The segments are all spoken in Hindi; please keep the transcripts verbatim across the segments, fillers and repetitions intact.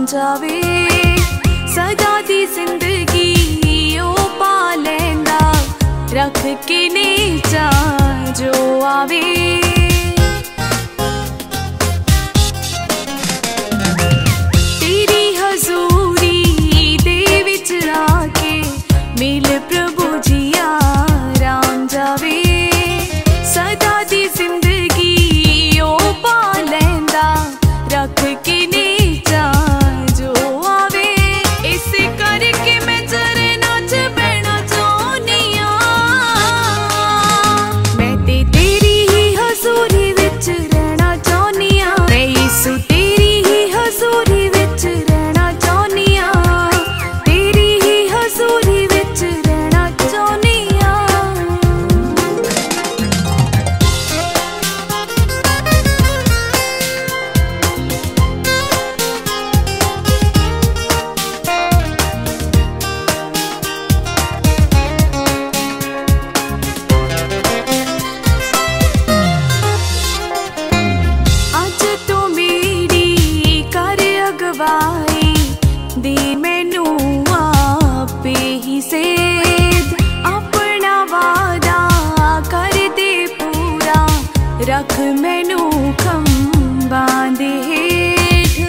जावे सदा दी जिंदगी ओ पा लैंदा रख के नीचा जो आवे। तेरी हजूरी दे विच आके मिल प्रभु जी आराम जावे सदा दी जिंदगी ओ पा लैंदा रख के नीचा जो आवे। इस करके मैं चरना च बहना चाहनिया मैं ते तेरी ही हजूरी विच रहना चाहनिया मैं यीशु तेरी ही हजूरी विच रहना चाहनिया तेरी ही हजूरी विच रहना चाहनिया। अज तो मेरी कर अगवाई दे मैनू आपे ही सेध अपना वादा कर दे पूरा रख मैनू खंबां दे हेठ।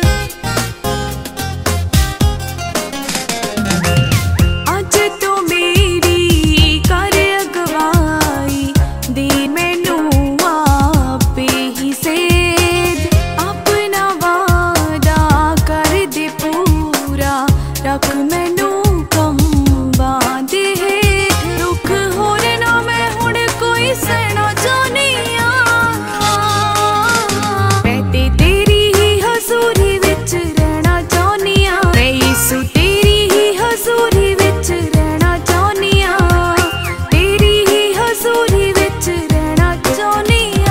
अज तो मेरी कर अगवाई दे मैनू आपे ही सेध अपना वादा कर दे पूरा रख मैनू खंबां दे हेठ। दुख होर ना मैं हुण कोई सहना चाहनिया मैं ते तेरी ही हजूरी विच रहना चाहनिया मैं यीशु तेरी ही हजूरी विच रहना चाहनिया तेरी ही हजूरी विच रहना चाहनिया।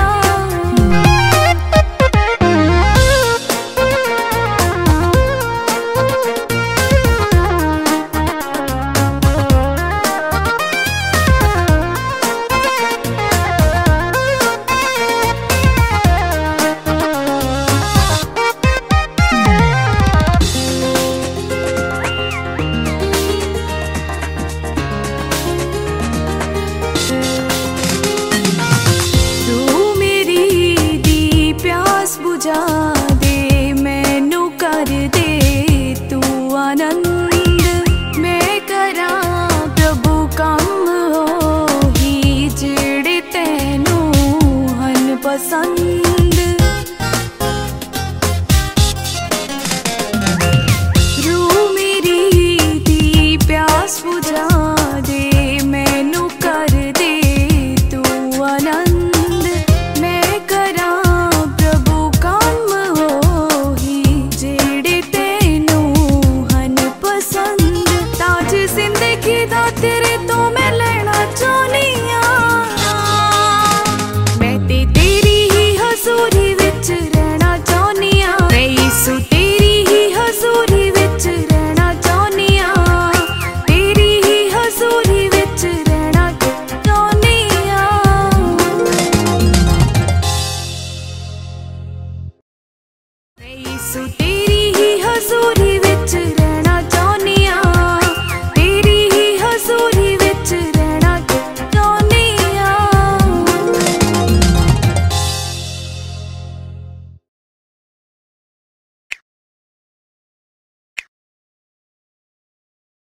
तू मेरी दी प्यास बुझा दे मैनू कर दे तू आनंद मैं करा प्रभु कम हो ही जेड़े तैनू हन पसंद।